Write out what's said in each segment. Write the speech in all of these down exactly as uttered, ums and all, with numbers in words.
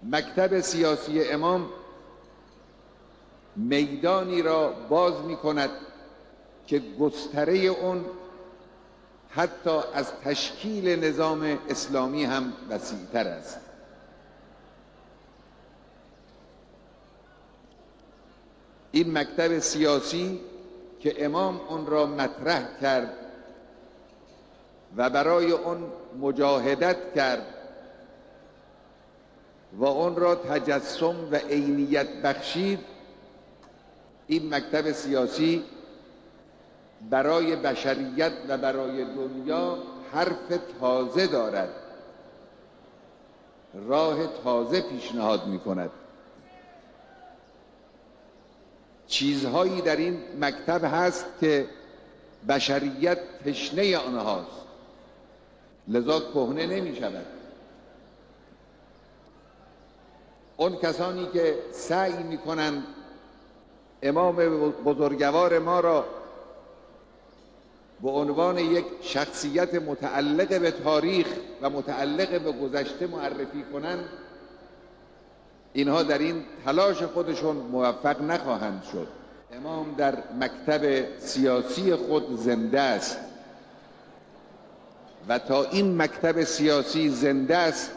مکتب سیاسی امام میدانی را باز می کند که گستره اون حتی از تشکیل نظام اسلامی هم وسیع‌تر است. این مکتب سیاسی که امام اون را مطرح کرد و برای اون مجاهدت کرد و اون را تجسم و عینیت بخشید، این مکتب سیاسی برای بشریت و برای دنیا حرف تازه دارد، راه تازه پیشنهاد می کند. چیزهایی در این مکتب هست که بشریت تشنه آنهاست، لذا کهنه نمی شود. اون کسانی که سعی می کنند امام بزرگوار ما را به عنوان یک شخصیت متعلق به تاریخ و متعلق به گذشته معرفی کنند، اینها در این تلاش خودشون موفق نخواهند شد. امام در مکتب سیاسی خود زنده است و تا این مکتب سیاسی زنده است،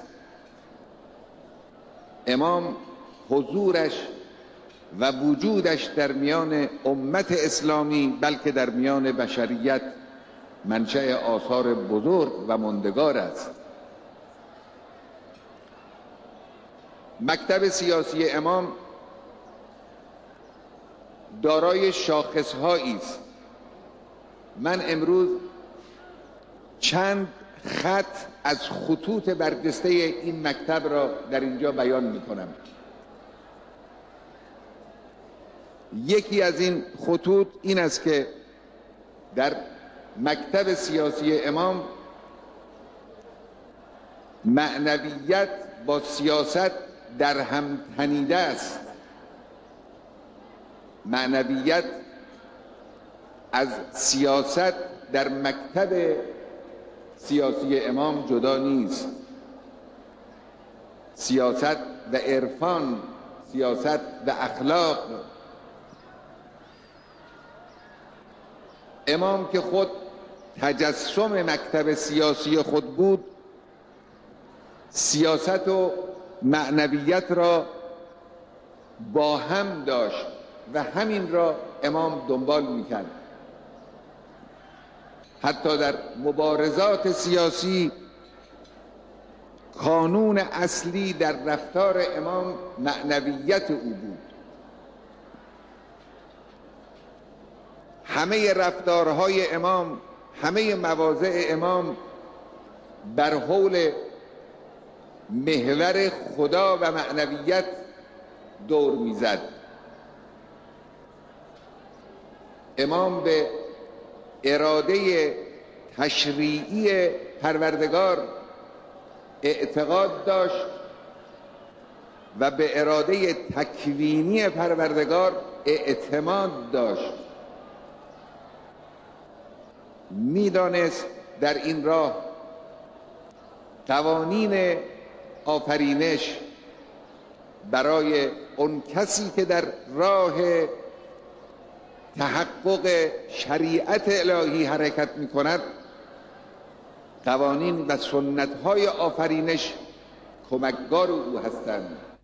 امام حضورش و وجودش در میان امت اسلامی بلکه در میان بشریت منشأ آثار بزرگ و ماندگار است. مکتب سیاسی امام دارای شاخصهایی است. من امروز چند خط از خطوط برجسته این مکتب را در اینجا بیان می کنم. یکی از این خطوط این است که در مکتب سیاسی امام معنویت با سیاست در هم تنیده است. معنویت از سیاست در مکتب سیاسی امام جدا نیست. سیاست و عرفان، سیاست و اخلاق. امام که خود تجسم مکتب سیاسی خود بود، سیاست و معنویت را با هم داشت و همین را امام دنبال میکرد. حتی در مبارزات سیاسی قانون اصلی در رفتار امام معنویت او بود. همه رفتارهای امام، همه مواضع امام بر حول محور خدا و معنویت دور میزد. امام به اراده تشریعی پروردگار اعتقاد داشت و به اراده تکوینی پروردگار اعتماد داشت. میدانست در این راه قوانین آفرینش برای اون کسی که در راه تحقق شریعت الهی حرکت می کند، قوانین و سنت‌های آفرینش کمکگار او هستند.